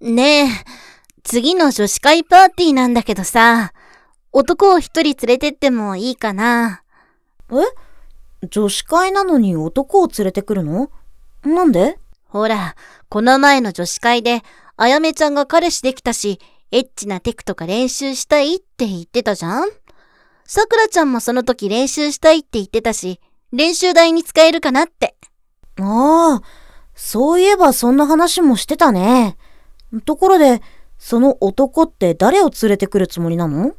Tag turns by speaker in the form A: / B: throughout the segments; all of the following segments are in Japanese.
A: ねえ、次の女子会パーティーなんだけどさ、男を一人連れてってもいいかな？
B: 女子会なのに男を連れてくるの？なんで？
A: ほら、この前の女子会で、あやめちゃんが彼氏できたし、エッチなテクとか練習したいって言ってたじゃん？さくらちゃんもその時練習したいって言ってたし、練習台に使えるかなって。
B: ああ、そういえばそんな話もしてたね。ところで、その男って誰を連れてくるつもりなの？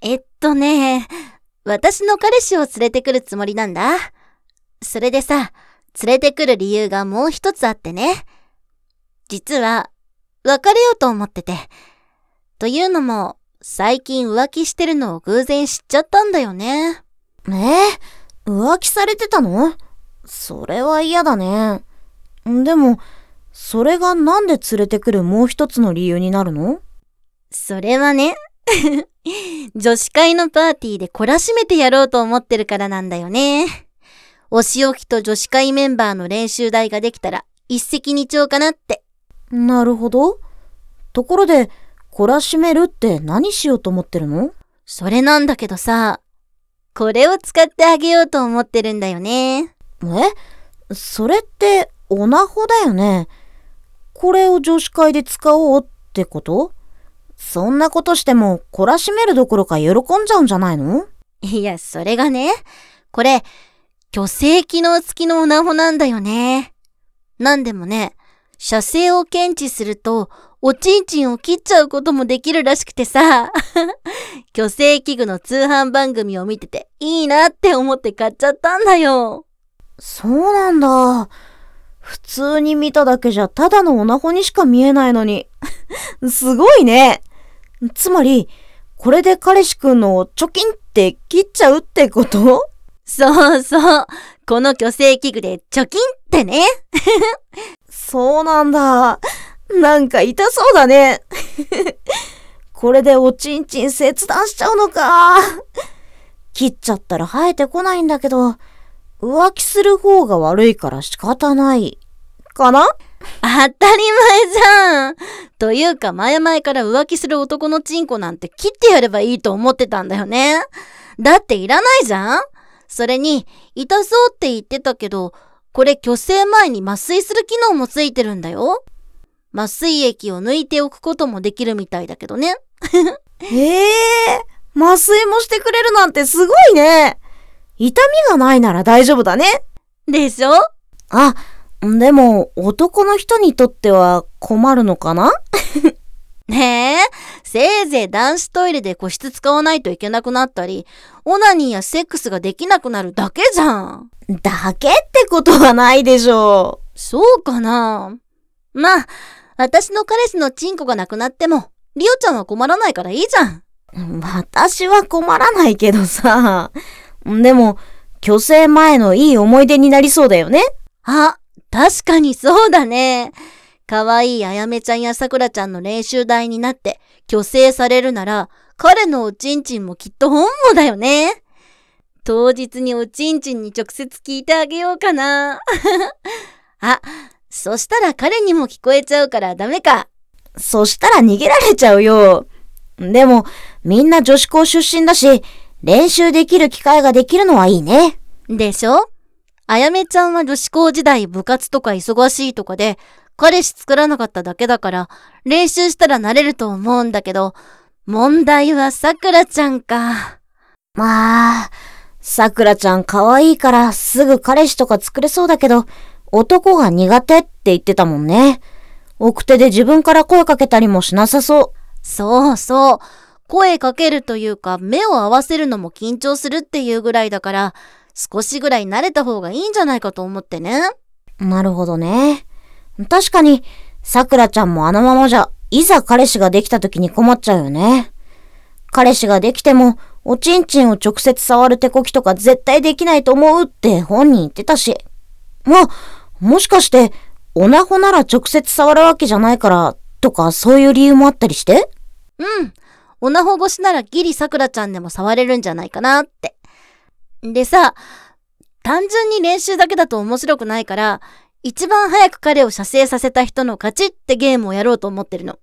A: 私の彼氏を連れてくるつもりなんだ。それでさ、連れてくる理由がもう一つあってね。実は、別れようと思ってて。というのも、最近浮気してるのを偶然知っちゃったんだよね。
B: 浮気されてたの？それは嫌だね。でも、それがなんで連れてくるもう一つの理由になるの？
A: それはね、女子会のパーティーで懲らしめてやろうと思ってるからなんだよね。お仕置きと女子会メンバーの練習台ができたら一石二鳥かなって。
B: なるほど。ところで、懲らしめるって何しようと思ってるの？
A: それなんだけどさ、これを使ってあげようと思ってるんだよね。
B: それってオナホだよね。これを女子会で使おうってこと？そんなことしても懲らしめるどころか喜んじゃうんじゃないの？
A: いや、それがね、これ、虚勢機能付きのオナホなんだよね。なんでもね、射精を検知すると、おちんちんを切っちゃうこともできるらしくてさ、虚勢器具の通販番組を見てていいなって思って買っちゃったんだよ。
B: そうなんだ。普通に見ただけじゃただのオナホにしか見えないのに。すごいね。つまり、これで彼氏くんのをチョキンって切っちゃうってこと？
A: そうそう。この虚勢器具でチョキンってね。
B: そうなんだ。なんか痛そうだね。これでおちんちん切断しちゃうのか。切っちゃったら生えてこないんだけど、浮気する方が悪いから仕方ないかな？
A: 当たり前じゃん。というか前々から浮気する男のチンコなんて切ってやればいいと思ってたんだよね。だっていらないじゃん。それに痛そうって言ってたけど、これ虚勢前に麻酔する機能もついてるんだよ。麻酔液を抜いておくこともできるみたいだけどね。
B: 麻酔もしてくれるなんてすごいね。痛みがないなら大丈夫だね。
A: でしょ？
B: でも男の人にとっては困るのかな？
A: ねえ、せいぜい男子トイレで個室使わないといけなくなったり、オナニーやセックスができなくなるだけじゃん。
B: だけってことはないでしょう。
A: そうかな。まあ、私の彼氏のチンコがなくなっても、リオちゃんは困らないからいいじゃん。
B: 私は困らないけどさ。でも、虚勢前のいい思い出になりそうだよね。
A: 確かにそうだね。かわいいあやめちゃんやさくらちゃんの練習台になって虚勢されるなら、彼のおちんちんもきっと本望だよね。当日におちんちんに直接聞いてあげようかな。そしたら彼にも聞こえちゃうからダメか。
B: そしたら逃げられちゃうよ。でも、みんな女子校出身だし、練習できる機会ができるのはいいね。
A: でしょ？あやめちゃんは女子校時代部活とか忙しいとかで、彼氏作らなかっただけだから、練習したらなれると思うんだけど、問題はさくらちゃんか。
B: さくらちゃん可愛いからすぐ彼氏とか作れそうだけど、男が苦手って言ってたもんね。奥手で自分から声かけたりもしなさそう。
A: そうそう。声かけるというか、目を合わせるのも緊張するっていうぐらいだから、少しぐらい慣れた方がいいんじゃないかと思ってね。
B: なるほどね。確かに、さくらちゃんもあのままじゃ、いざ彼氏ができた時に困っちゃうよね。彼氏ができても、おちんちんを直接触る手こきとか絶対できないと思うって本人言ってたし。もしかして、オナホなら直接触るわけじゃないから、とかそういう理由もあったりして？
A: オナホ越しならギリさくらちゃんでも触れるんじゃないかなって。でさ、単純に練習だけだと面白くないから、一番早く彼を射精させた人の勝ちってゲームをやろうと思ってるの。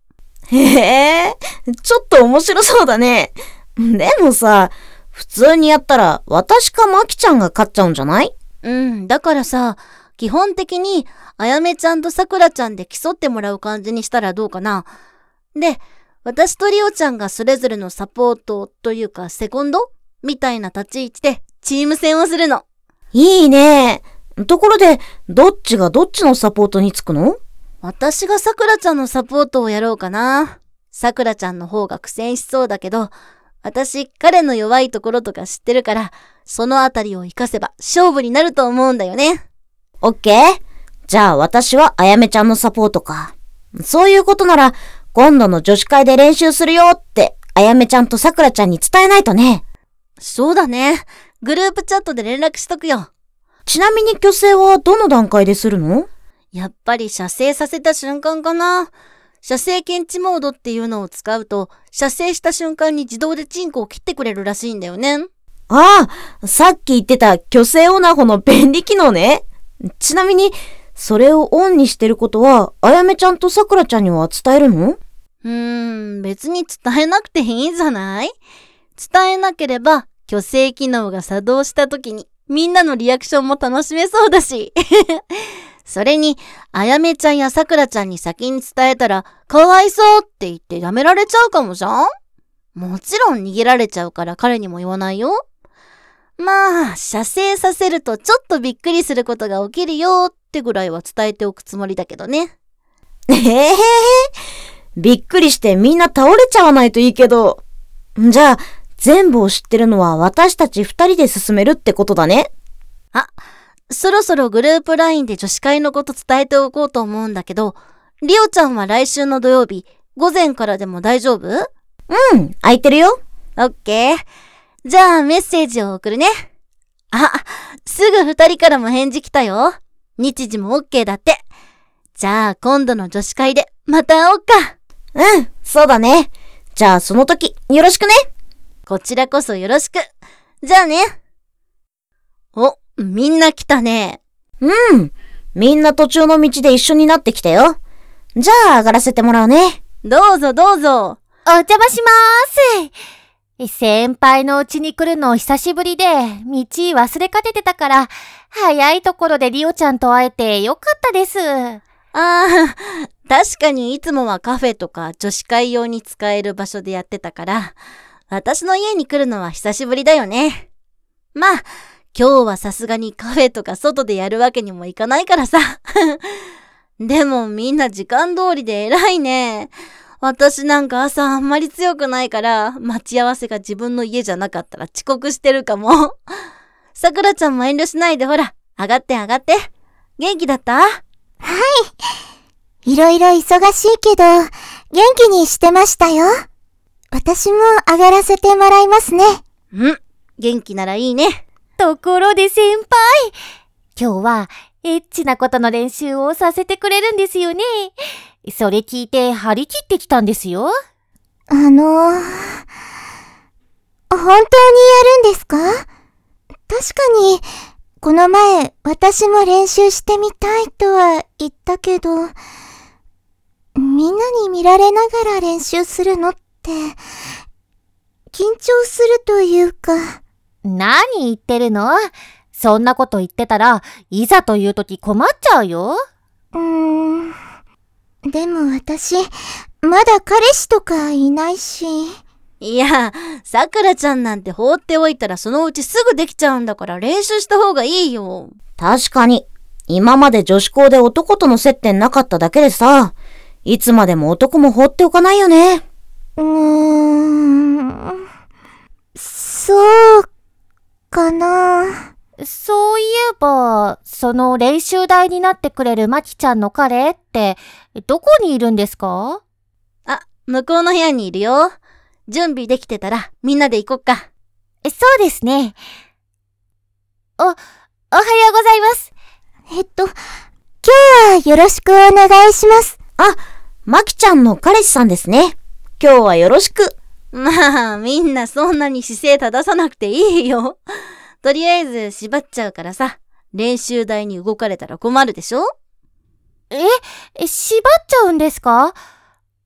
B: へえ、ちょっと面白そうだね。でもさ、普通にやったら私かまきちゃんが勝っちゃうんじゃない？
A: だからさ、基本的にあやめちゃんとさくらちゃんで競ってもらう感じにしたらどうかな。で、私とりおちゃんがそれぞれのサポートというかセコンドみたいな立ち位置でチーム戦をするの。
B: いいね。ところで、どっちがどっちのサポートにつくの？
A: 私がさくらちゃんのサポートをやろうかな。さくらちゃんの方が苦戦しそうだけど、私彼の弱いところとか知ってるから、そのあたりを活かせば勝負になると思うんだよね。
B: オッケー。じゃあ私はあやめちゃんのサポートか。そういうことなら、今度の女子会で練習するよって、あやめちゃんとさくらちゃんに伝えないとね。
A: そうだね。グループチャットで連絡しとくよ。
B: ちなみに虚勢はどの段階でするの？
A: やっぱり射精させた瞬間かな。射精検知モードっていうのを使うと、射精した瞬間に自動でチンコを切ってくれるらしいんだよね。
B: ああ、さっき言ってた虚勢オナホの便利機能ね。ちなみに、それをオンにしてることは、あやめちゃんとさくらちゃんには伝えるの？
A: 別に伝えなくていいんじゃない？伝えなければ、虚勢機能が作動した時に、みんなのリアクションも楽しめそうだし。それに、あやめちゃんやさくらちゃんに先に伝えたら、かわいそうって言ってやめられちゃうかもじゃん？もちろん逃げられちゃうから彼にも言わないよ。まあ、射精させるとちょっとびっくりすることが起きるよってぐらいは伝えておくつもりだけどね。
B: びっくりしてみんな倒れちゃわないといいけど。じゃあ、全部を知ってるのは私たち二人で進めるってことだね。
A: あ、そろそろグループ LINE で女子会のこと伝えておこうと思うんだけど、りおちゃんは来週の土曜日、午前からでも大丈夫？
B: 空いてるよ。
A: オッケー。じゃあメッセージを送るね。あ、すぐ二人からも返事来たよ。日時も OK だって。じゃあ今度の女子会でまた会おうか。
B: そうだね。じゃあその時よろしくね。
A: こちらこそよろしく。じゃあね。お、みんな来たね。
B: みんな途中の道で一緒になってきたよ。じゃあ上がらせてもらうね。
A: どうぞどうぞ。
C: お邪魔しまーす。先輩の家に来るの久しぶりで、道忘れかけてたから、早いところでリオちゃんと会えてよかったです。
A: 確かにいつもはカフェとか女子会用に使える場所でやってたから、私の家に来るのは久しぶりだよね。まあ、今日はさすがにカフェとか外でやるわけにもいかないからさ。でもみんな時間通りで偉いね。私なんか朝あんまり強くないから、待ち合わせが自分の家じゃなかったら遅刻してるかも。さくらちゃんも遠慮しないでほら、上がって上がって。元気だった？
C: いろいろ忙しいけど、元気にしてましたよ。私も上がらせてもらいますね。
A: 元気ならいいね。
C: ところで先輩、今日はエッチなことの練習をさせてくれるんですよね。それ聞いて張り切ってきたんですよ。本当にやるんですか？確かに、この前私も練習してみたいとは言ったけど、みんなに見られながら練習するのって、緊張するというか。何言ってるの？そんなこと言ってたら、いざという時困っちゃうよ。でも私、まだ彼氏とかいないし。
A: いや、さくらちゃんなんて放っておいたらそのうちすぐできちゃうんだから練習した方がいいよ。
B: 確かに、今まで女子校で男との接点なかっただけでさ、いつまでも男も放っておかないよね。
C: そうかな。そういえば、その練習台になってくれるまきちゃんの彼って、どこにいるんですか？
A: 向こうの部屋にいるよ。準備できてたらみんなで行こっか。
C: そうですね。おはようございます。今日はよろしくお願いします。
B: まきちゃんの彼氏さんですね。今日はよろしく。
A: まあ、みんなそんなに姿勢正さなくていいよ。とりあえず縛っちゃうからさ、練習台に動かれたら困るでしょ？
C: 縛っちゃうんですか？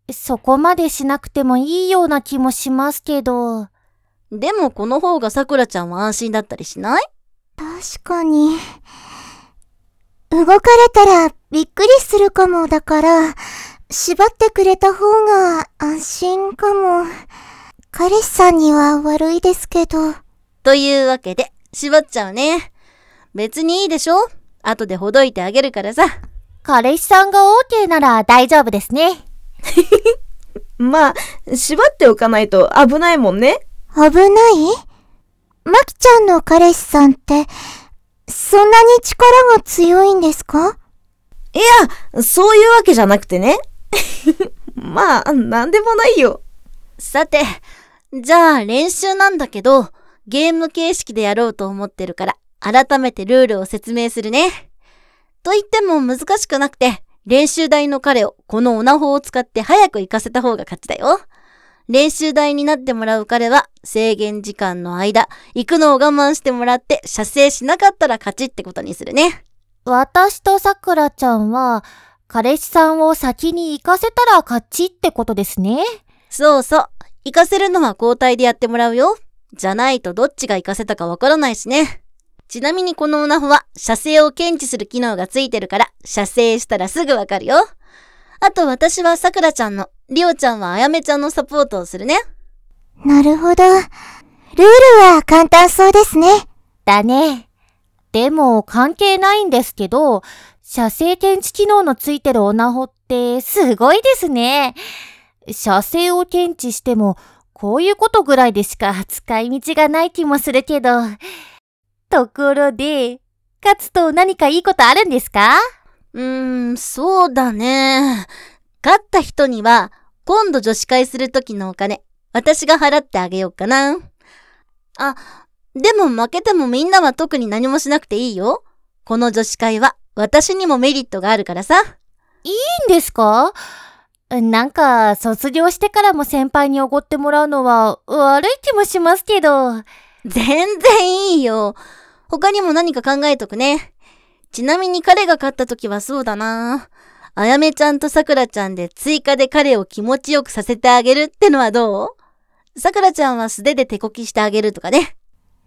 D: そこまでしなくてもいいような気もしますけど。
A: でもこの方がさくらちゃんは安心だったりしない？
C: 確かに。動かれたらびっくりするかもだから、縛ってくれた方が安心かも。彼氏さんには悪いですけど。
A: というわけで、縛っちゃうね。別にいいでしょ？後でほどいてあげるからさ。
D: 彼氏さんが OK なら大丈夫ですね。
B: まあ、縛っておかないと危ないもんね。
C: 危ない？まきちゃんの彼氏さんって、そんなに力が強いんですか？
B: いや、そういうわけじゃなくてね。まあ、なんでもないよ。
A: さて、じゃあ練習なんだけど、ゲーム形式でやろうと思ってるから、改めてルールを説明するね。と言っても難しくなくて、練習台の彼をこのオナホを使って早く行かせた方が勝ちだよ。練習台になってもらう彼は制限時間の間、行くのを我慢してもらって射精しなかったら勝ちってことにするね。
D: 私とさくらちゃんは、彼氏さんを先に行かせたら勝ちってことですね。
A: そうそう。行かせるのは交代でやってもらうよ。じゃないとどっちが行かせたかわからないしね。ちなみにこのオナホは射精を検知する機能がついてるから射精したらすぐわかるよ。あと私はさくらちゃんの、りおちゃんはあやめちゃんのサポートをするね。
C: なるほど。ルールは簡単そうですね。
D: だね。でも関係ないんですけど、射精検知機能のついてるオナホってすごいですね。射精を検知しても、こういうことぐらいでしか使い道がない気もするけど。ところで、勝つと何かいいことあるんですか？
A: そうだね。勝った人には、今度女子会するときのお金、私が払ってあげようかな。あ、でも負けてもみんなは特に何もしなくていいよ。この女子会は私にもメリットがあるからさ。
D: いいんですか？なんか、卒業してからも先輩におごってもらうのは悪い気もしますけど。
A: 全然いいよ。他にも何か考えとくね。ちなみに彼が勝った時はそうだな。あやめちゃんとさくらちゃんで追加で彼を気持ちよくさせてあげるってのはどう？さくらちゃんは素手で手こきしてあげるとかね。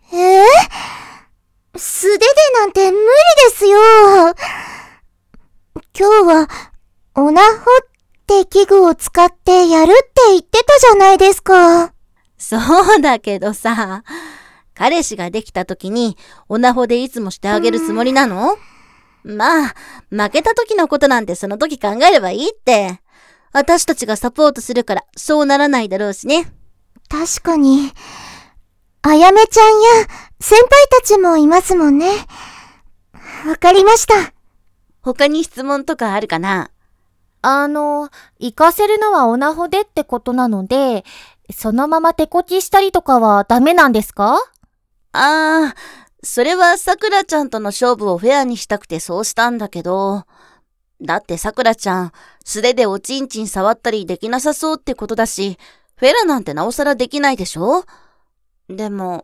C: 素手でなんて無理ですよ。今日は、オナホって器具を使ってやるって言ってたじゃないですか。
A: そうだけどさ、彼氏ができた時にオナホでいつもしてあげるつもりなの？まあ、負けた時のことなんてその時考えればいいって。私たちがサポートするからそうならないだろうしね。
C: 確かに、あやめちゃんや先輩たちもいますもんね。わかりました。
A: 他に質問とかあるかな？
D: 行かせるのはオナホでってことなので、そのまま手こきしたりとかはダメなんですか？
A: それはさくらちゃんとの勝負をフェアにしたくてそうしたんだけど、だってさくらちゃん、素手でおちんちん触ったりできなさそうってことだし、フェラなんてなおさらできないでしょ？でも、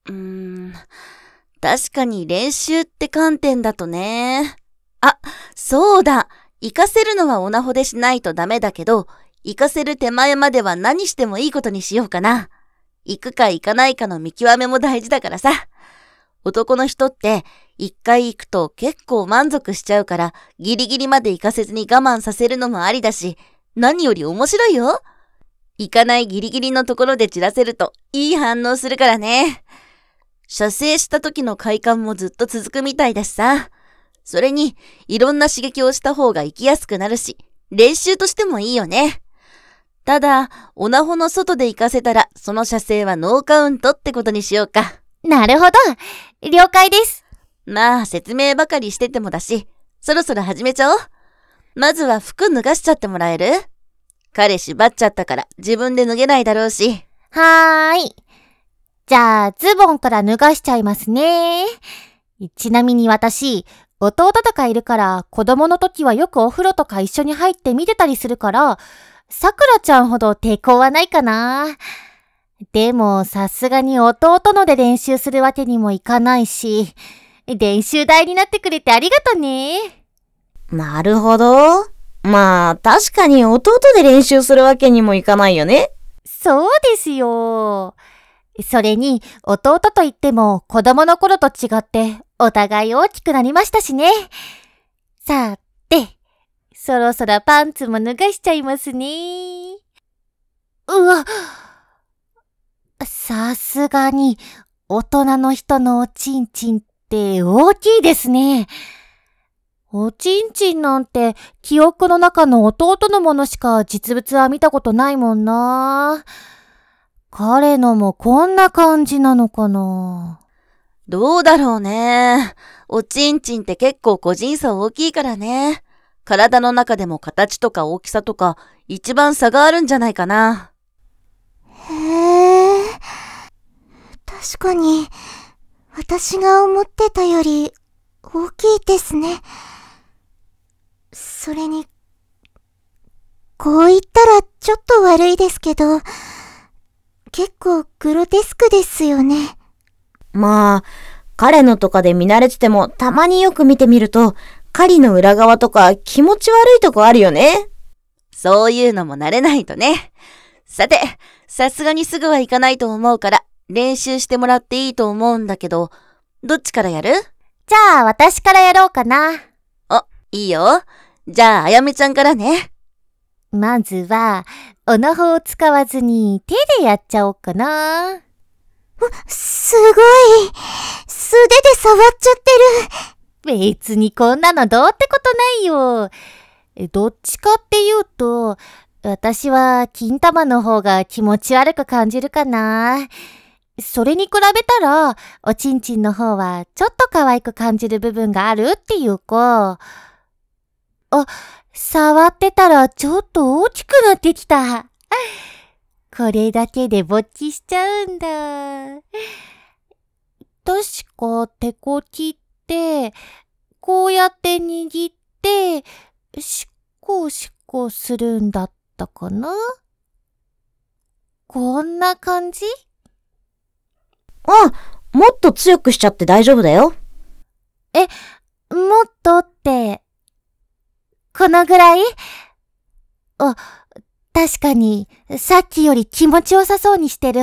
A: 確かに練習って観点だとね。あ、そうだ。行かせるのはオナホでしないとダメだけど、行かせる手前までは何してもいいことにしようかな。行くか行かないかの見極めも大事だからさ。男の人って一回行くと結構満足しちゃうからギリギリまで行かせずに我慢させるのもありだし、何より面白いよ。行かないギリギリのところで散らせるといい反応するからね。射精した時の快感もずっと続くみたいだしさ。それにいろんな刺激をした方が行きやすくなるし、練習としてもいいよね。ただ、オナホの外で行かせたらその射精はノーカウントってことにしようか。
D: なるほど。了解です。
A: まあ説明ばかりしててもだし、そろそろ始めちゃおう。まずは服脱がしちゃってもらえる？彼縛っちゃったから自分で脱げないだろうし。
D: はーい。じゃあズボンから脱がしちゃいますね。ちなみに私、弟とかいるから子供の時はよくお風呂とか一緒に入って見てたりするから、さくらちゃんほど抵抗はないかな。でもさすがに弟ので練習するわけにもいかないし、練習台になってくれてありがとね。
B: なるほど。 まあ、確かに弟で練習するわけにもいかないよね。
D: そうですよ。それに、弟といっても子供の頃と違ってお互い大きくなりましたしね。さて、そろそろパンツも脱がしちゃいますね。うわ、さすがに大人の人のおちんちんって大きいですね。おちんちんなんて記憶の中の弟のものしか実物は見たことないもんな。彼のもこんな感じなのかな。
A: どうだろうね。おちんちんって結構個人差大きいからね。体の中でも形とか大きさとか一番差があるんじゃないかな。
C: へえ。確かに、私が思ってたより大きいですね。それに、こう言ったらちょっと悪いですけど、結構グロテスクですよね。
B: まあ、彼のとかで見慣れてても、たまによく見てみると、狩りの裏側とか気持ち悪いとこあるよね。
A: そういうのも慣れないとね。さて、さすがにすぐはいかないと思うから練習してもらっていいと思うんだけど、どっちからやる？
D: じゃあ私からやろうかな。
A: いいよ。じゃああやめちゃんからね。
D: まずは、オナホを使わずに手でやっちゃおうかな。
C: すごい。素手で触っちゃってる。
D: 別にこんなのどうってことないよ。どっちかっていうと、私は金玉の方が気持ち悪く感じるかな。それに比べたら、おちんちんの方はちょっと可愛く感じる部分があるっていうか、触ってたらちょっと大きくなってきた。これだけで勃起しちゃうんだ。確か手こきって、こうやって握って、しっこしっこするんだったかな？こんな感じ？
B: あ、もっと強くしちゃって大丈夫だよ。
D: もっとって、このぐらい？確かに、さっきより気持ちよさそうにしてる。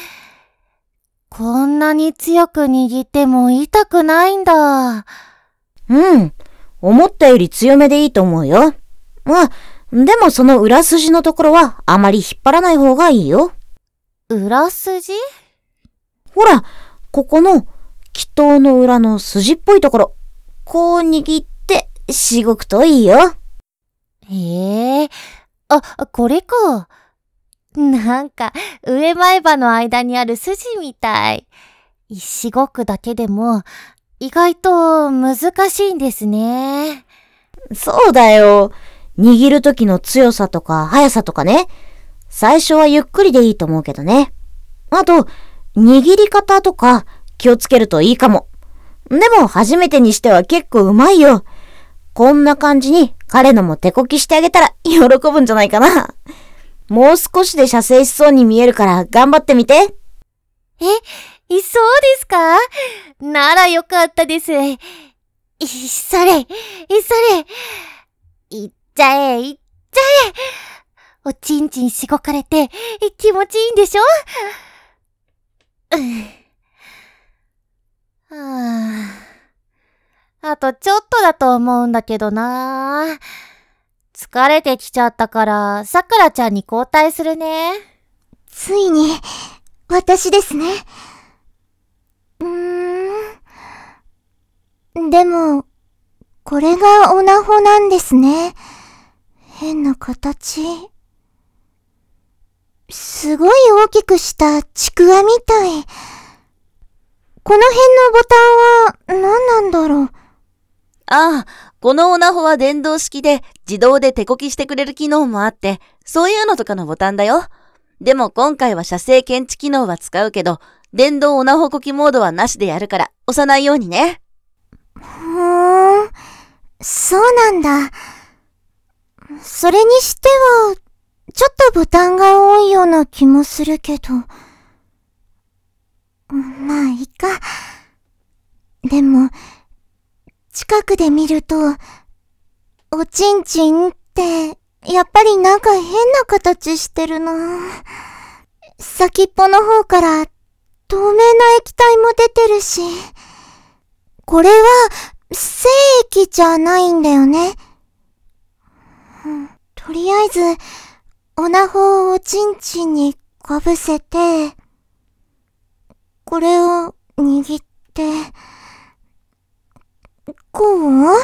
D: こんなに強く握っても痛くないんだ。
B: うん。思ったより強めでいいと思うよ。まあ、でもその裏筋のところはあまり引っ張らない方がいいよ。
D: 裏筋？
B: ほら、ここの気筒の裏の筋っぽいところ、こう握ってしごくといいよ。
D: へえ、これか。なんか、上前歯の間にある筋みたい。しごくだけでも、意外と難しいんですね。
B: そうだよ。握る時の強さとか速さとかね。最初はゆっくりでいいと思うけどね。あと、握り方とか気をつけるといいかも。でも初めてにしては結構うまいよ。こんな感じに彼のも手こきしてあげたら喜ぶんじゃないかな。もう少しで射精しそうに見えるから頑張ってみて。
D: そうですか？ならよかったです。それ。いっちゃえ。おちんちんしごかれて気持ちいいんでしょ？あとちょっとだと思うんだけどな。疲れてきちゃったから、さくらちゃんに交代するね。
C: ついに、私ですね。でも、これがオナホなんですね。変な形。すごい大きくしたちくわみたい。この辺のボタンは何なんだろう。
A: ああ、このオナホは電動式で自動で手こきしてくれる機能もあって、そういうのとかのボタンだよ。でも今回は射精検知機能は使うけど、電動オナホこきモードはなしでやるから押さないようにね。
C: そうなんだ。それにしては、ちょっとボタンが多いような気もするけど。まあいいか。でも、近くで見ると、おちんちんっってやっぱりなんか変な形してるな。先っぽの方から透明な液体も出てるし、これは精液じゃないんだよね。とりあえずオナホをおちんちんにかぶせて、これを握って、こう？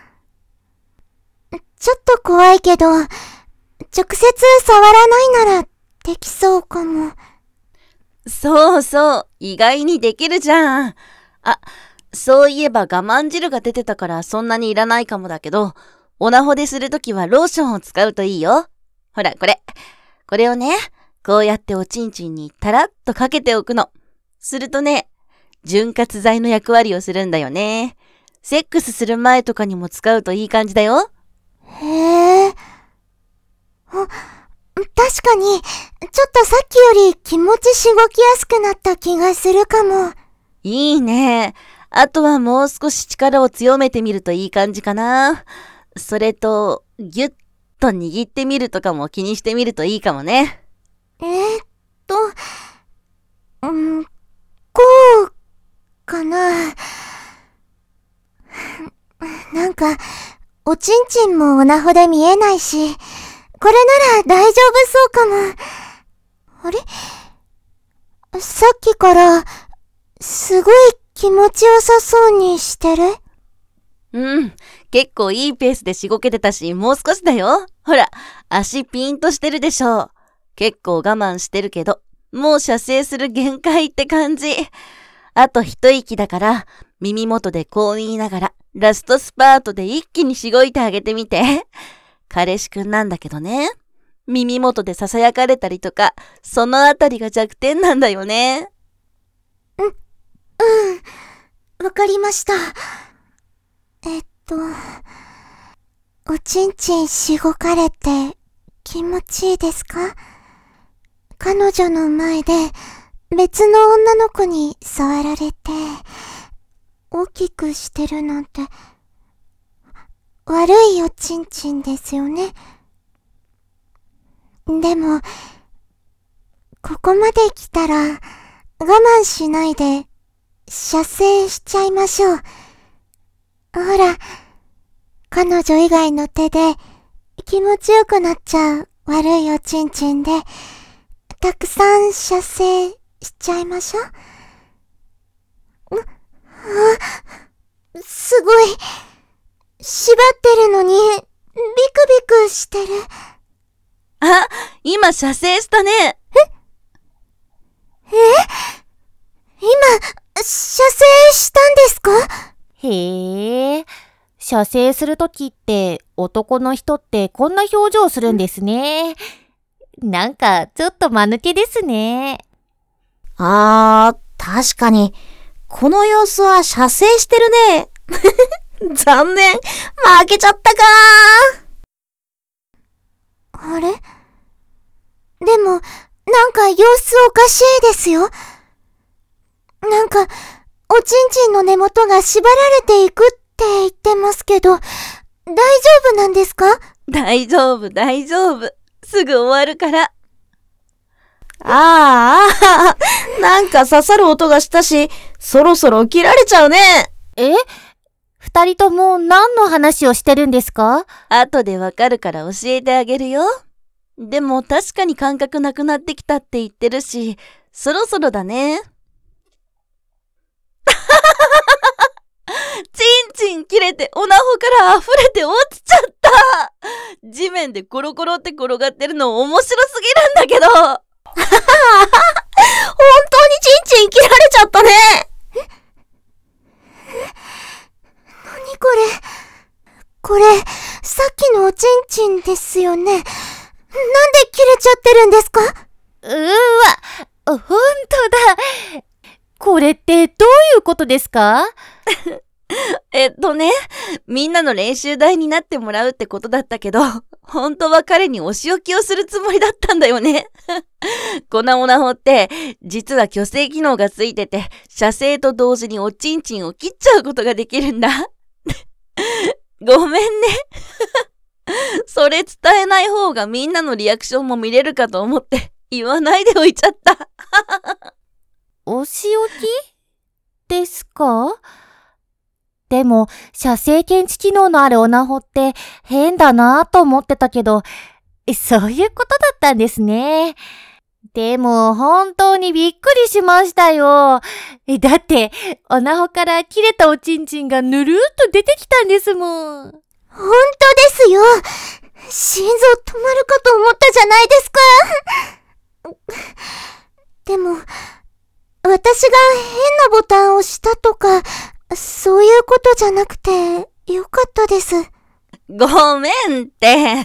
C: ちょっと怖いけど、直接触らないならできそうかも。
A: そうそう、意外にできるじゃん。あ、そういえば我慢汁が出てたからそんなにいらないかもだけど、オナホでするときはローションを使うといいよ。ほら、これをね、こうやっておちんちんにたらっとかけておくの。するとね、潤滑剤の役割をするんだよね。セックスする前とかにも使うといい感じだよ。
C: へえ。確かに、ちょっとさっきより気持ちしごきやすくなった気がするかも。
A: いいね。あとはもう少し力を強めてみるといい感じかな。それと、ぎゅっと握ってみるとかも気にしてみるといいかもね。
C: こう、かな。なんか、おちんちんもオナホで見えないし、これなら大丈夫そうかも。あれ？さっきから、すごい気持ちよさそうにしてる？
A: 結構いいペースでしごけてたし、もう少しだよ。ほら、足ピンとしてるでしょ。結構我慢してるけど、もう射精する限界って感じ。あと一息だから、耳元でこう言いながら、ラストスパートで一気にしごいてあげてみて。彼氏くんなんだけどね。耳元で囁かれたりとか、そのあたりが弱点なんだよね。
C: わかりました。おちんちんしごかれて気持ちいいですか？彼女の前で別の女の子に触られて大きくしてるなんて悪いおちんちんですよね。でも、ここまで来たら我慢しないで射精しちゃいましょう。ほら、彼女以外の手で気持ちよくなっちゃう悪いおちんちんでたくさん射精しちゃいましょう。すごい。縛ってるのにビクビクしてる。
A: あ、今射精したね。
C: 今、射精したんですか？
D: へえ、射精するときって男の人ってこんな表情するんですね。なんかちょっと間抜けですね。
B: 確かに、この様子は射精してるね。残念、負けちゃったか
C: あれ？でも、なんか様子おかしいですよ。なんか、おちんちんの根元が縛られていくって言ってますけど、大丈夫なんですか？
A: 大丈夫。すぐ終わるから。
B: なんか刺さる音がしたし、そろそろ切られちゃうね。
D: 二人とも何の話をしてるんですか？
A: 後でわかるから教えてあげるよ。でも確かに感覚なくなってきたって言ってるし、そろそろだね。チンチン切れてオナホから溢れて落ちちゃった。地面でコロコロって転がってるの面白すぎるんだけど。
B: 本当にチンチン切られちゃったね。
C: 何これ、さっきのおちんちんですよね。なんで切れちゃってるんですか？
D: ほんとだ。これってどういうことですか？
A: みんなの練習台になってもらうってことだったけど、本当は彼にお仕置きをするつもりだったんだよね。このオナホって、実は虚勢機能がついてて、射精と同時におちんちんを切っちゃうことができるんだ。ごめんね。 それ伝えない方がみんなのリアクションも見れるかと思って言わないでおいちゃった。
D: お仕置きですか？でも、射精検知機能のあるオナホって変だなぁと思ってたけど、そういうことだったんですね。でも、本当にびっくりしましたよ。だって、オナホから切れたおちんちんがぬるーっと出てきたんですもん。
C: 本当ですよ。心臓止まるかと思ったじゃないですか。でも、私が変なボタンを押したとか、そういうことじゃなくて、よかったです。
A: ごめんって。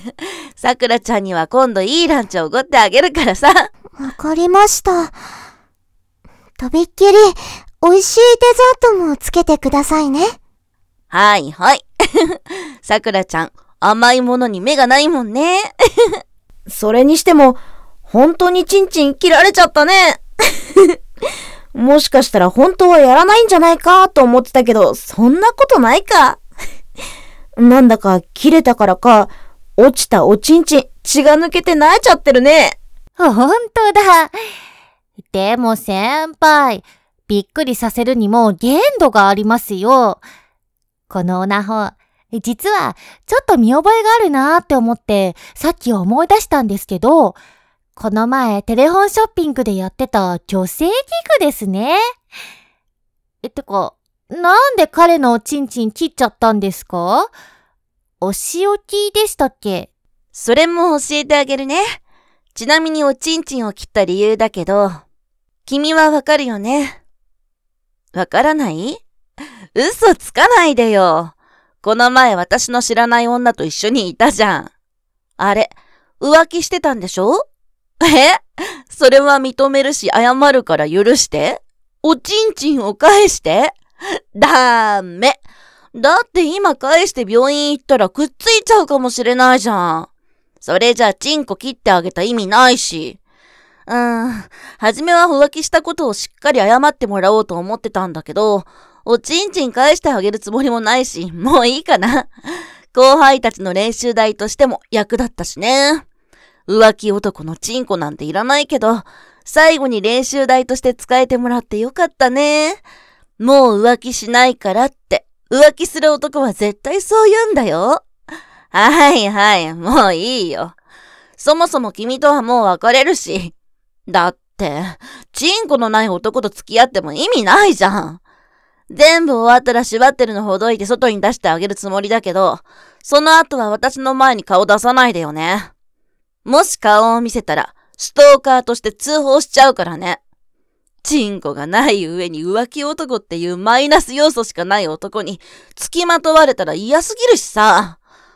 A: さくらちゃんには今度いいランチをおごってあげるからさ。
C: わかりました。とびっきり、美味しいデザートもつけてくださいね。
A: はいはい。さくらちゃん、甘いものに目がないもんね。
B: それにしても、本当にチンチン切られちゃったね。もしかしたら本当はやらないんじゃないかと思ってたけど、そんなことないか。なんだか切れたからか、落ちたおちんちん、血が抜けて萎えちゃってるね。
D: ほんとだ。でも先輩、びっくりさせるにも限度がありますよ。このオナホ、実はちょっと見覚えがあるなーって思って、さっき思い出したんですけど、この前テレフォンショッピングでやってた女性器具ですね。てか、なんで彼のおちんちん切っちゃったんですか？お仕置きでしたっけ？
A: それも教えてあげるね。ちなみにおちんちんを切った理由だけど、君はわかるよね？わからない？嘘つかないでよ。この前私の知らない女と一緒にいたじゃん。あれ、浮気してたんでしょ？それは認めるし謝るから許して。おちんちんを返して。ダメ。だって今返して病院行ったらくっついちゃうかもしれないじゃん。それじゃチンコ切ってあげた意味ないし。初めは浮気したことをしっかり謝ってもらおうと思ってたんだけど、おちんちん返してあげるつもりもないし、もういいかな。後輩たちの練習台としても役立ったしね。浮気男のチンコなんていらないけど、最後に練習台として使えてもらってよかったね。もう浮気しないからって、浮気する男は絶対そう言うんだよ。はいはい、もういいよ。そもそも君とはもう別れるし。だって、チンコのない男と付き合っても意味ないじゃん。全部終わったら縛ってるのほどいて外に出してあげるつもりだけど、その後は私の前に顔出さないでよね。もし顔を見せたら、ストーカーとして通報しちゃうからね。チンコがない上に浮気男っていうマイナス要素しかない男に付きまとわれたら嫌すぎるしさ。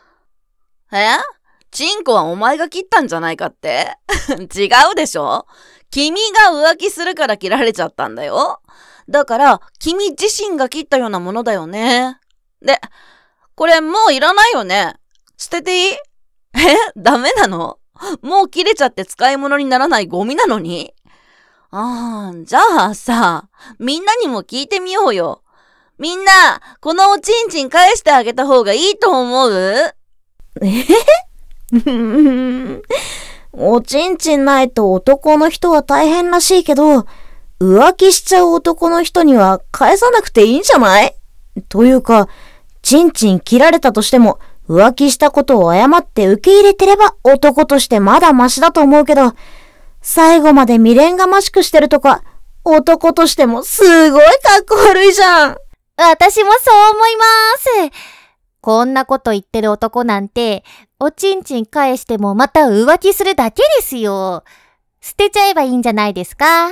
A: チンコはお前が切ったんじゃないかって違うでしょ？君が浮気するから切られちゃったんだよ。だから、君自身が切ったようなものだよね。で、これもういらないよね。捨てていい？ダメなの？もう切れちゃって使い物にならないゴミなのに？じゃあさ、みんなにも聞いてみようよ。みんな、このおちんちん返してあげた方がいいと思う？
B: おちんちんないと男の人は大変らしいけど、浮気しちゃう男の人には返さなくていいんじゃない？というか、ちんちん切られたとしても、浮気したことを謝って受け入れてれば男としてまだマシだと思うけど、最後まで未練がましくしてるとか、男としてもすごいかっこ悪いじゃん。
D: 私もそう思います。こんなこと言ってる男なんて、おちんちん返してもまた浮気するだけですよ。捨てちゃえばいいんじゃないですか？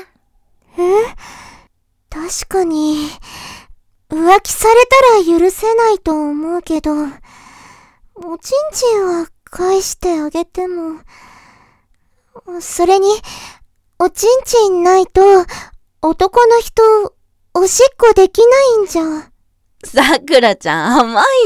C: 確かに、浮気されたら許せないと思うけど、おちんちんは返してあげても、それに、おちんちんないと、男の人、おしっこできないんじゃ。
A: さくらちゃん甘いって。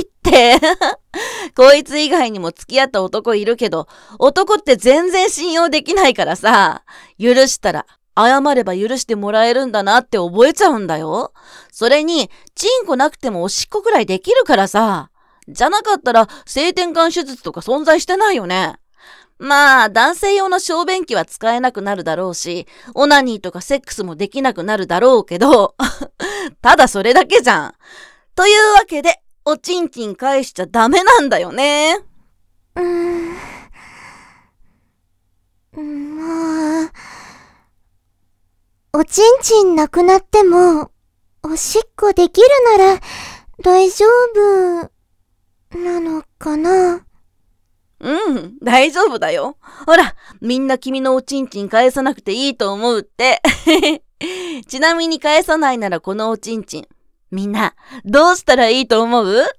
A: こいつ以外にも付き合った男いるけど、男って全然信用できないからさ、許したら、謝れば許してもらえるんだなって覚えちゃうんだよ。それに、チンコなくてもおしっこくらいできるからさ、 じゃなかったら性転換手術とか存在してないよね。まあ、男性用の小便器は使えなくなるだろうし、オナニーとかセックスもできなくなるだろうけど、ただそれだけじゃん。というわけで、おちんちん返しちゃダメなんだよね。
C: もう、おちんちんなくなっても、おしっこできるなら大丈夫なのかな？
A: 大丈夫だよ。ほら、みんな君のおちんちん返さなくていいと思うって。ちなみに返さないならこのおちんちん、みんなどうしたらいいと思う？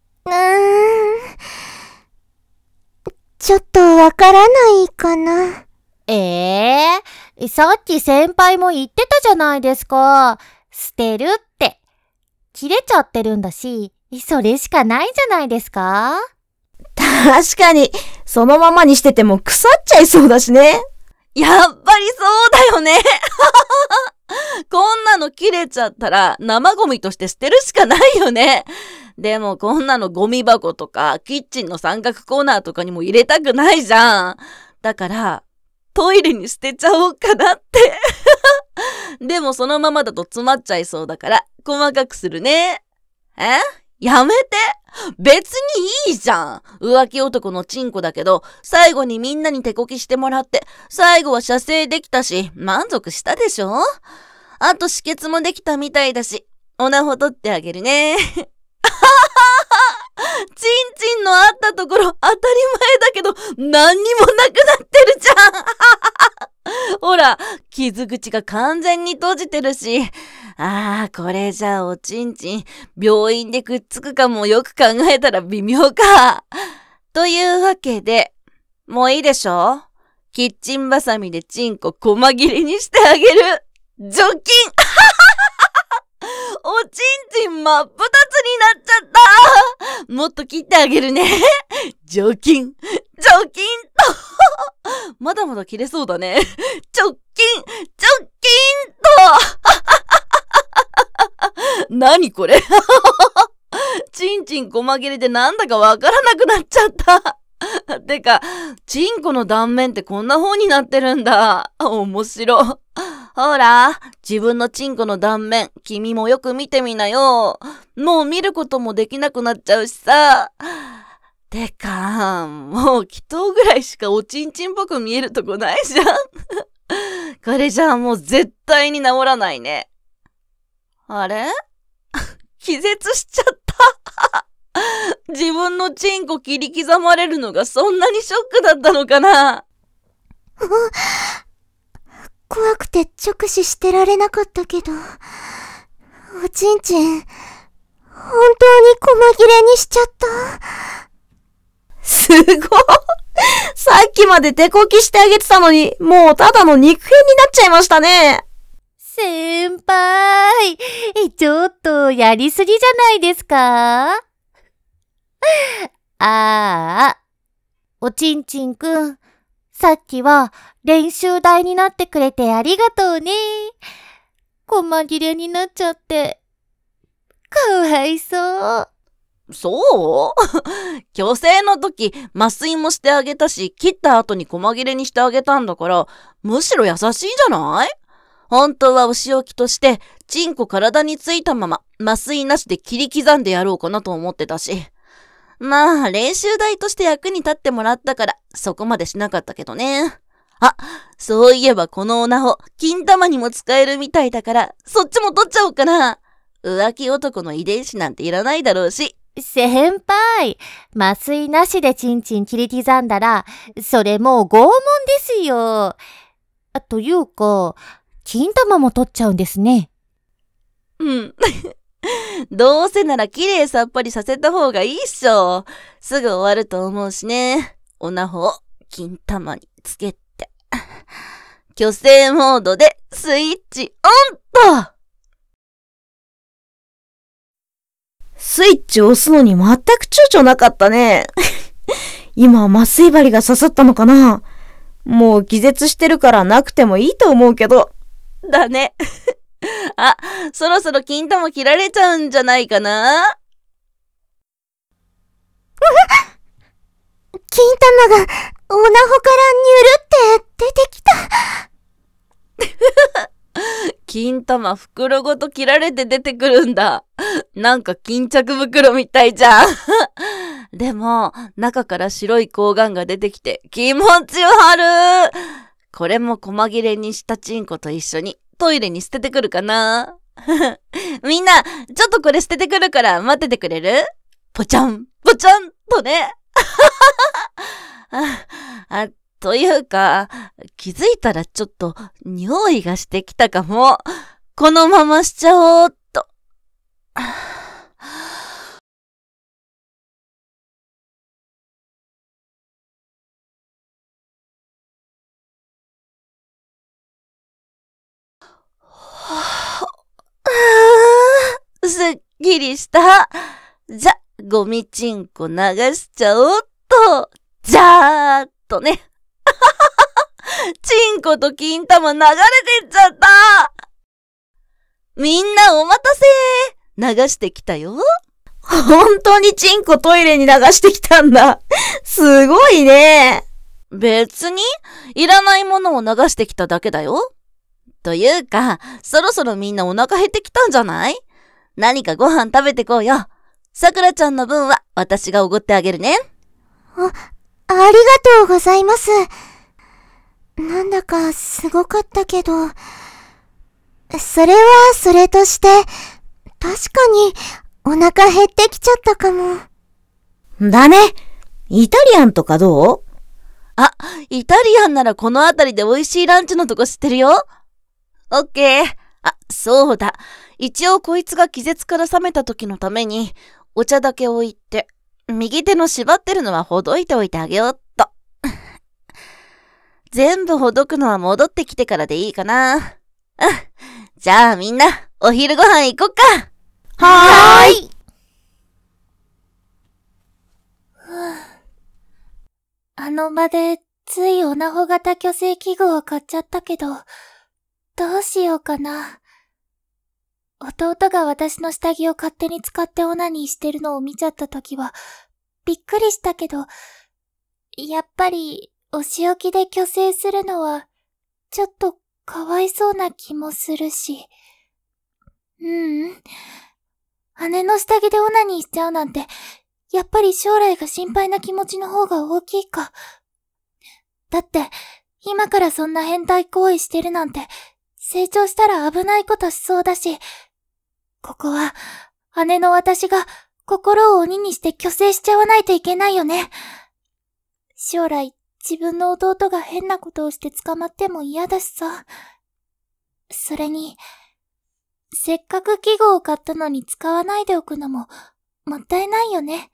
C: ちょっとわからないかな。
D: さっき先輩も言ってたじゃないですか。捨てるって。切れちゃってるんだし、それしかないじゃないですか。
B: 確かに、そのままにしてても腐っちゃいそうだしね。
A: やっぱりそうだよね。こんなの切れちゃったら生ゴミとして捨てるしかないよね。でもこんなのゴミ箱とかキッチンの三角コーナーとかにも入れたくないじゃん。だからトイレに捨てちゃおうかなって。でもそのままだと詰まっちゃいそうだから細かくするね。やめて。別にいいじゃん。浮気男のチンコだけど、最後にみんなに手こきしてもらって、最後は射精できたし、満足したでしょ？あと止血もできたみたいだし、オナホ取ってあげるね。チンチンのあったところ当たり前だけど、何にもなくなってるじゃん。ほら、傷口が完全に閉じてるし、これじゃあおちんちん、病院でくっつくかもよく考えたら微妙か。というわけで、もういいでしょ？キッチンバサミでチンコ細切れにしてあげる。除菌おちんちん真っ二つになっちゃった。もっと切ってあげるね。除菌と。まだまだ切れそうだね。除菌と。何これ。チンチン細切れでなんだかわからなくなっちゃった。てか、チンコの断面ってこんな方になってるんだ。面白。ほら、自分のチンコの断面、君もよく見てみなよ。もう見ることもできなくなっちゃうしさ。てか、もう祈祷ぐらいしかおちんちんっぽく見えるとこないじゃん。これじゃあもう絶対に治らないね。あれ？気絶しちゃった。自分のチンコ切り刻まれるのがそんなにショックだったのかな。
C: 怖くて直視してられなかったけど、おちんちん、本当に細切れにしちゃった。
B: すごい。さっきまで手こきしてあげてたのに、もうただの肉片になっちゃいましたね。
D: 先輩、ちょっとやりすぎじゃないですか？おちんちんくん、さっきは練習台になってくれてありがとうね。細切れになっちゃって、かわいそう。
A: そう？虚勢の時麻酔もしてあげたし、切った後に細切れにしてあげたんだから、むしろ優しいじゃない？本当はお仕置きとしてチンコ体についたまま麻酔なしで切り刻んでやろうかなと思ってたし、まあ練習台として役に立ってもらったからそこまでしなかったけどね。そういえばこのオナホ金玉にも使えるみたいだから、そっちも取っちゃおうかな。浮気男の遺伝子なんていらないだろうし。
D: 先輩、麻酔なしでチンチン切り刻んだら、それもう拷問ですよ。というか、金玉も取っちゃうんですね。
A: どうせなら綺麗さっぱりさせた方がいいっしょ。すぐ終わると思うしね。オナホを金玉につけて。虚勢モードでスイッチオンと。
B: スイッチを押すのに全く躊躇なかったね。今麻酔針が刺さったのかな？もう気絶してるからなくてもいいと思うけど。
A: だね。そろそろ金玉切られちゃうんじゃないかな。
C: 金玉がオナホからニュルって出てきた。
A: 金玉袋ごと切られて出てくるんだ。なんか巾着袋みたいじゃん。でも、中から白い睾丸が出てきて気持ち悪い。これも細切れにしたチンコと一緒にトイレに捨ててくるかな。みんな、ちょっとこれ捨ててくるから待っててくれる？ぽちゃん、ぽちゃんとね。というか、気づいたらちょっと匂いがしてきたかも。このまましちゃおうっと。すっきりした。じゃ、ゴミチンコ流しちゃおうっと。じゃーっとね。チンコと金玉流れてっちゃった。みんなお待たせ。流してきたよ。
B: 本当にチンコトイレに流してきたんだ。すごいね。
A: 別に、いらないものを流してきただけだよ。というか、そろそろみんなお腹減ってきたんじゃない？何かご飯食べてこうよ。さくらちゃんの分は私がおごってあげるね。
C: ありがとうございます。なんだかすごかったけど、それはそれとして、確かにお腹減ってきちゃったかも。
B: だね。イタリアンとかどう？
A: イタリアンならこの辺りで美味しいランチのとこ知ってるよ。オッケー。そうだ。一応こいつが気絶から覚めた時のために、お茶だけ置いて、右手の縛ってるのはほどいておいてあげようっと。全部ほどくのは戻ってきてからでいいかな。じゃあみんな、お昼ご飯行こっか。
B: はーい。
C: あの場でついオナホ型虚勢器具を買っちゃったけど、どうしようかな。弟が私の下着を勝手に使ってオナニーしてるのを見ちゃった時は、びっくりしたけど、やっぱりお仕置きで虚勢するのは、ちょっとかわいそうな気もするし。姉の下着でオナニーしちゃうなんて、やっぱり将来が心配な気持ちの方が大きいか。だって、今からそんな変態行為してるなんて、成長したら危ないことしそうだし、ここは、姉の私が心を鬼にして虚勢しちゃわないといけないよね。将来、自分の弟が変なことをして捕まっても嫌だしさ。それに、せっかく器具を買ったのに使わないでおくのも、もったいないよね。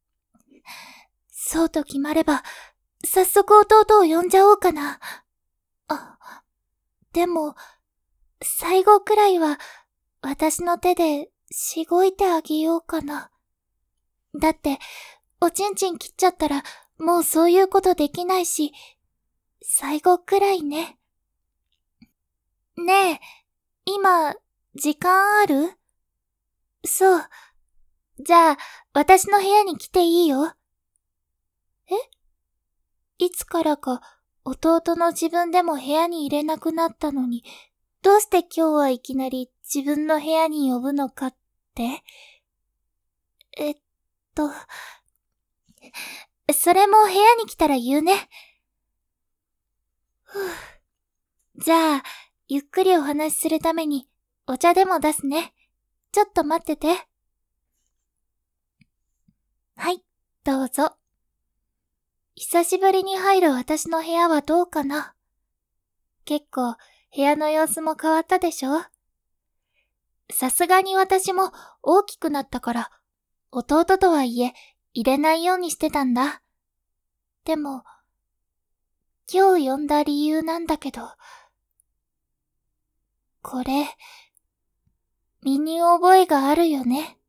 C: そうと決まれば、早速弟を呼んじゃおうかな。でも、最後くらいは、私の手でしごいてあげようかな。だって、おちんちん切っちゃったら、もうそういうことできないし、最後くらいね。ねえ、今、時間ある？そう。じゃあ、私の部屋に来ていいよ。いつからか、弟の自分でも部屋に入れなくなったのに、どうして今日はいきなり自分の部屋に呼ぶのかって？それも部屋に来たら言うね。じゃあ、ゆっくりお話しするために、お茶でも出すね。ちょっと待ってて。はい、どうぞ。久しぶりに入る私の部屋はどうかな？結構、部屋の様子も変わったでしょ？さすがに私も大きくなったから、弟とはいえ、入れないようにしてたんだ。でも、今日呼んだ理由なんだけど、これ、身に覚えがあるよね。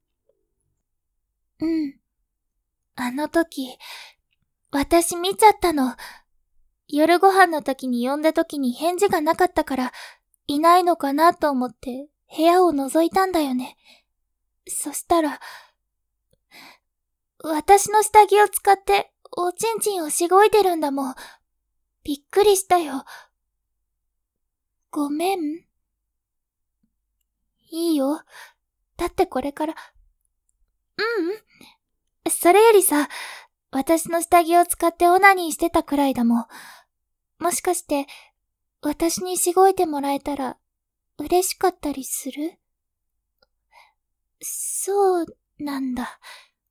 C: あの時、私見ちゃったの。夜ご飯の時に呼んだ時に返事がなかったから、いないのかなと思って部屋を覗いたんだよね。そしたら、 私の下着を使っておちんちんをしごいてるんだもん。びっくりしたよ。ごめん。いいよ。だってこれから。それよりさ、私の下着を使ってオナニーしてたくらいだもん。もしかして、私にしごいてもらえたら、嬉しかったりする？そうなんだ。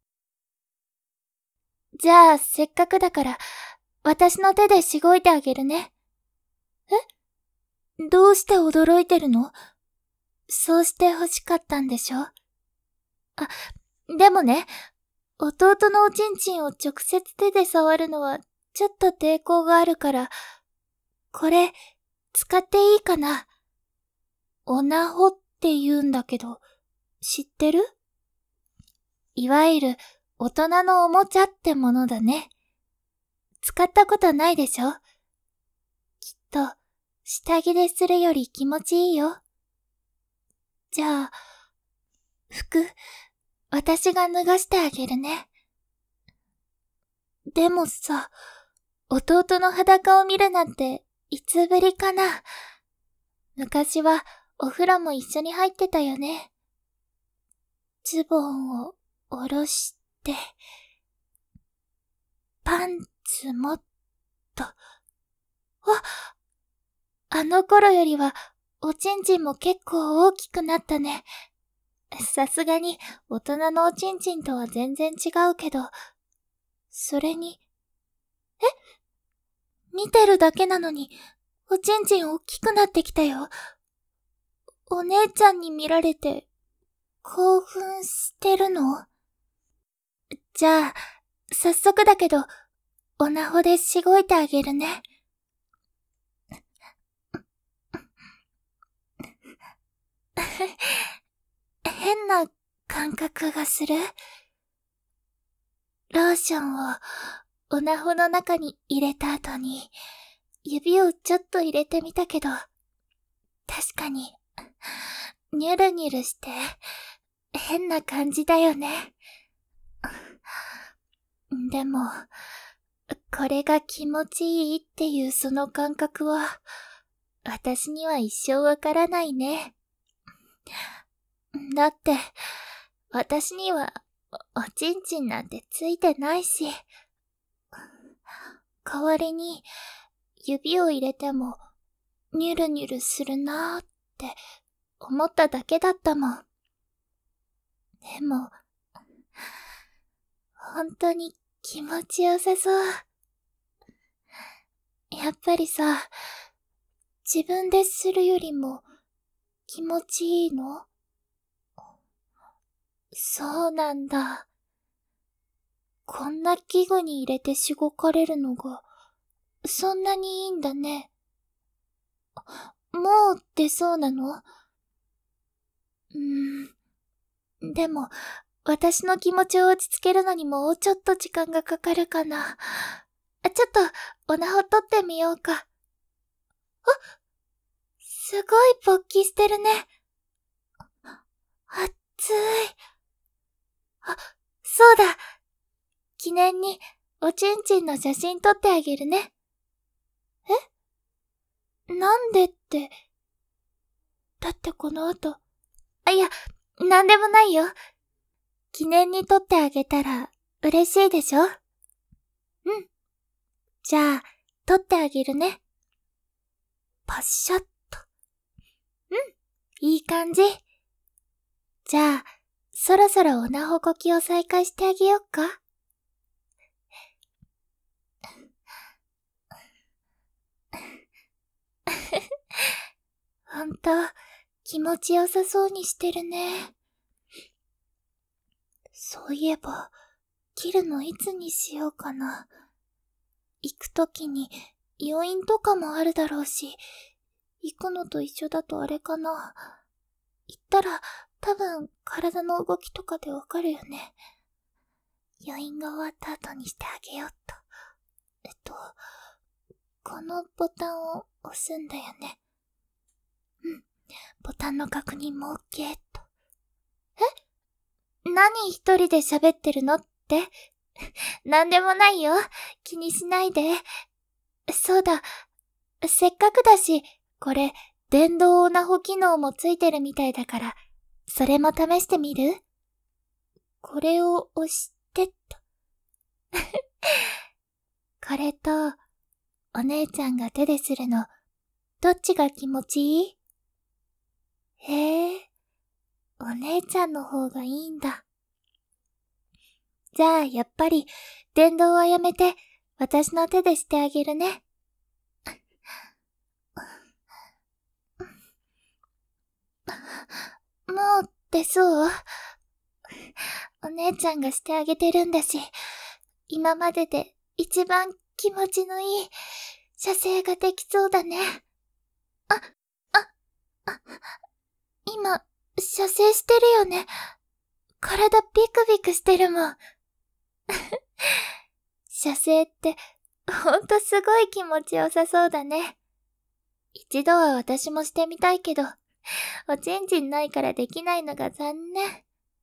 C: じゃあ、せっかくだから、私の手でしごいてあげるね。え？どうして驚いてるの？そうして欲しかったんでしょ？でもね、弟のおちんちんを直接手で触るのはちょっと抵抗があるから、これ使っていいかな？オナホって言うんだけど、知ってる？いわゆる大人のおもちゃってものだね。使ったことないでしょ？きっと下着でするより気持ちいいよ。じゃあ、服、私が脱がしてあげるね。でもさ、弟の裸を見るなんていつぶりかな。昔はお風呂も一緒に入ってたよね。ズボンを下ろして、パンツもっと。あの頃よりはおちんちんも結構大きくなったね。さすがに大人のおちんちんとは全然違うけど、それに、見てるだけなのに、おちんちん大きくなってきたよ。お姉ちゃんに見られて、興奮してるの？じゃあ、早速だけど、オナホでしごいてあげるね。変な感覚がする。ローションをオナホの中に入れた後に、指をちょっと入れてみたけど、確かに、ニュルニュルして、変な感じだよね。でも、これが気持ちいいっていうその感覚は、私には一生わからないね。だって、私には、おちんちんなんてついてないし、代わりに、指を入れても、ニュルニュルするなーって思っただけだったもん。でも、本当に気持ちよさそう。やっぱりさ、自分でするよりも気持ちいいの？そうなんだ。こんな器具に入れてしごかれるのが、そんなにいいんだね。もう出そうなの？でも、私の気持ちを落ち着けるのにもうちょっと時間がかかるかな。ちょっと、オナホ取ってみようか。すごい勃起してるね。熱い。そうだ。記念に、おちんちんの写真撮ってあげるね。なんでって。だってこの後。いや、なんでもないよ。記念に撮ってあげたら、嬉しいでしょ？じゃあ、撮ってあげるね。パシャッと。いい感じ。じゃあ、そろそろオナホ呼吸を再開してあげよっか。ほんと、気持ちよさそうにしてるね。そういえば、切るのいつにしようかな。行くときに余韻とかもあるだろうし、行くのと一緒だとあれかな。行ったら多分体の動きとかでわかるよね。余韻が終わった後にしてあげようと。このボタンを押すんだよね。ボタンの確認も OK と。何一人で喋ってるのっってなんでもないよ。気にしないで。そうだ。せっかくだし、これ、電動オナホ機能もついてるみたいだから、それも試してみる？これを押してっと。これと、お姉ちゃんが手でするの、どっちが気持ちいい？へえ、お姉ちゃんの方がいいんだ。じゃあ、やっぱり、電動はやめて、私の手でしてあげるね。もうってそう？お姉ちゃんがしてあげてるんだし、今までで一番気持ちのいい射精ができそうだね。今、射精してるよね。体ビクビクしてるもん。射精って、ほんとすごい気持ちよさそうだね。一度は私もしてみたいけど、おちんちんないからできないのが残念。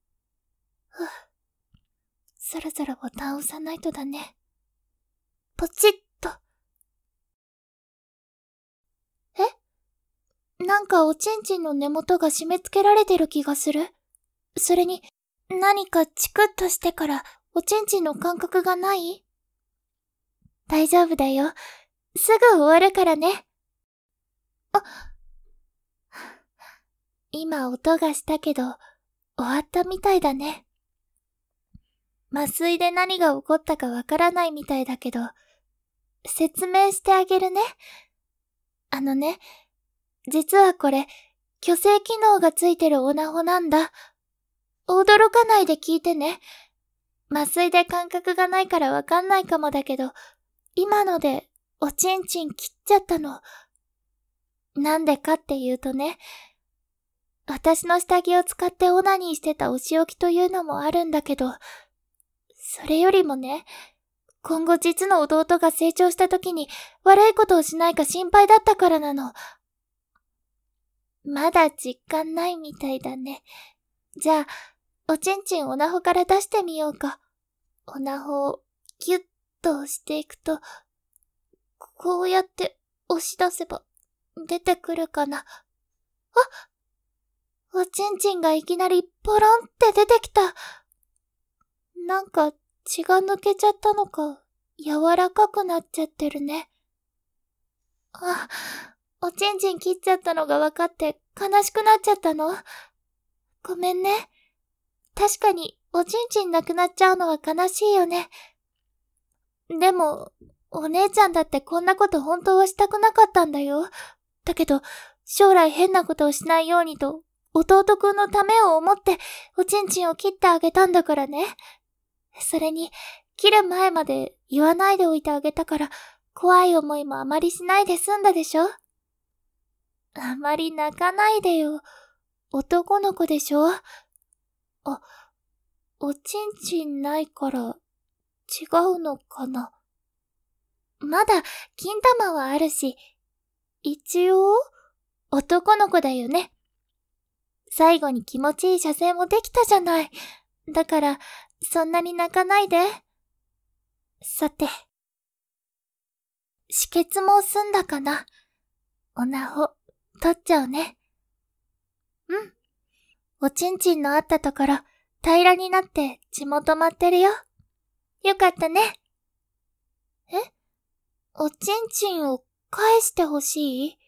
C: そろそろボタンを押さないとだね。ポチッと。なんかおちんちんの根元が締め付けられてる気がする。それに、何かチクッとしてからおちんちんの感覚がない？大丈夫だよ。すぐ終わるからね。今音がしたけど、終わったみたいだね。麻酔で何が起こったかわからないみたいだけど、説明してあげるね。実はこれ、虚勢機能がついてるオナホなんだ。驚かないで聞いてね。麻酔で感覚がないからわかんないかもだけど、今のでおちんちん切っちゃったの。なんでかっていうとね、私の下着を使ってオナニーしてたお仕置きというのもあるんだけど、それよりもね、今後実の弟が成長した時に悪いことをしないか心配だったからなの。まだ実感ないみたいだね。じゃあ、おちんちんオナホから出してみようか。オナホをギュッと押していくと、こうやって押し出せば出てくるかな。おちんちんがいきなりポロンって出てきた。なんか血が抜けちゃったのか、柔らかくなっちゃってるね。おちんちん切っちゃったのが分かって悲しくなっちゃったの？ごめんね。確かにおちんちんなくなっちゃうのは悲しいよね。でも、お姉ちゃんだってこんなこと本当はしたくなかったんだよ。だけど、将来変なことをしないようにと、弟くんのためを思っておちんちんを切ってあげたんだからね。それに、切る前まで言わないでおいてあげたから、怖い思いもあまりしないで済んだでしょ？あまり泣かないでよ。男の子でしょ？おちんちんないから違うのかな？まだ金玉はあるし、一応男の子だよね。最後に気持ちいい射精もできたじゃない。だから、そんなに泣かないで。さて。止血も済んだかな？オナホ、取っちゃうね。うん。おちんちんのあったところ、平らになって血も止まってるよ。よかったね。おちんちんを返してほしい？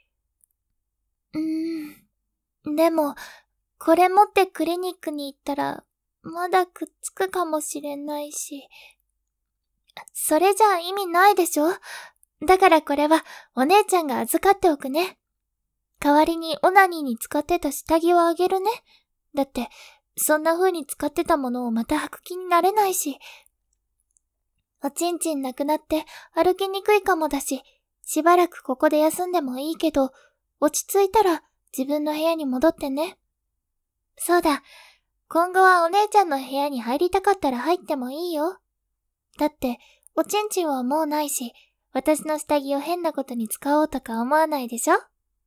C: でも、これ持ってクリニックに行ったら、まだくっつくかもしれないし。それじゃあ意味ないでしょ？だからこれはお姉ちゃんが預かっておくね。代わりにオナニーに使ってた下着をあげるね。だって、そんな風に使ってたものをまた履く気になれないし。おちんちんなくなって歩きにくいかもだし、しばらくここで休んでもいいけど、落ち着いたら自分の部屋に戻ってね。そうだ、今後はお姉ちゃんの部屋に入りたかったら入ってもいいよ。だって、おちんちんはもうないし、私の下着を変なことに使おうとか思わないでしょ？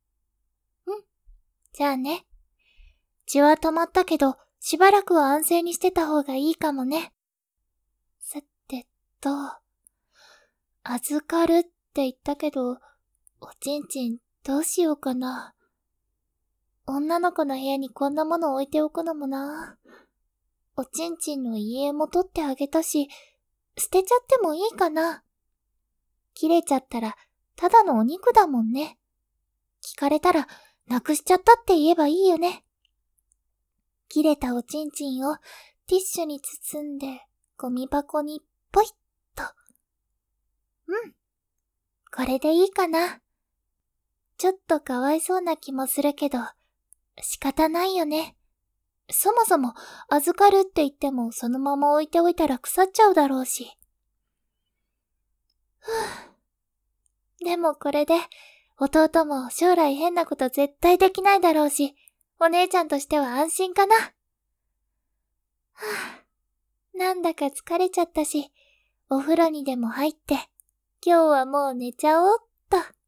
C: じゃあね。血は止まったけど、しばらくは安静にしてた方がいいかもね。 さてと、預かるって言ったけど、おちんちんどうしようかな。女の子の部屋にこんなもの置いておくのもな。おちんちんの家も取ってあげたし、捨てちゃってもいいかな。切れちゃったら、ただのお肉だもんね。聞かれたら、なくしちゃったって言えばいいよね。切れたおちんちんをティッシュに包んで、ゴミ箱にポイッと。これでいいかな。ちょっとかわいそうな気もするけど、仕方ないよね。そもそも預かるって言ってもそのまま置いておいたら腐っちゃうだろうし。でもこれで弟も将来変なこと絶対できないだろうし、お姉ちゃんとしては安心かな。なんだか疲れちゃったし、お風呂にでも入って、今日はもう寝ちゃおうっと。